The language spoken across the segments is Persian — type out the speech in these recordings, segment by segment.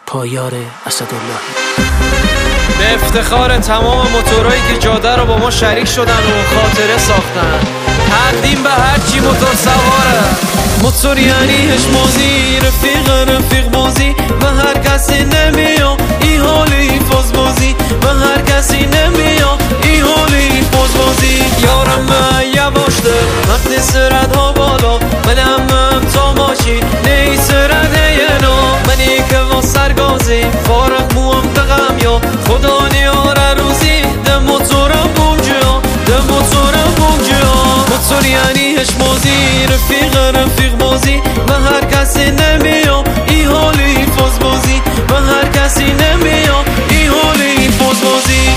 پایار اسدالله. به افتخار تمام موتورایی که جاده رو با ما شریک شدن و خاطره ساختن. تقدیم به هرچی موتور سواره. موتور یعنی هشمازی، رفیق بازی و هر کسی نمیاد این حالی فاز بازی و هر کسی نمیاد این حالی فاز بازی. یارم من یواشته وقتی سرعت ها بالا، منم تا ماشین نی سرعت ینا، منی که با سرگازی فارغ موام دقم یا خدا نیاره روزی ده موتورم بونجا، ده موتورم بونجا. موتور یعنی هشمازی، رفیق بازی و هر کسی نمیاد این حالی فاز بازی و هر کسی نمیاد این حالی فاز بازی.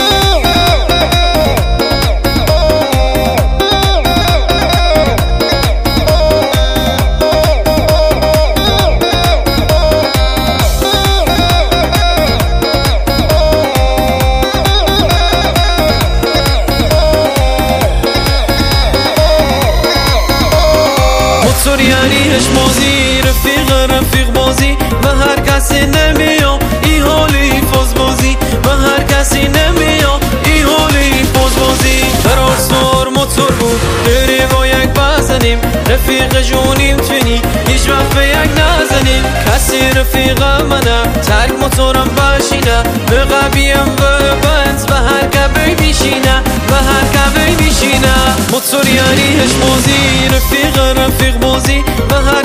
موتور یعنی هشمازی، رفیق بازی و هر کسی نمیاد این حالی فاز بازی و هر کسی نمیاد این حالی فاز بازی. قرار سر موتور بود بری با یک بزنیم، رفیق جونیم تونی هیچ وقت به یک نزنیم. کسی رفیق منم ترک موتورم بشینه، به قبیم و بنز و هر کبی بیشینه و هر کبی بیشینه. موتور یعنی هشمازی، رفیق بازی و هر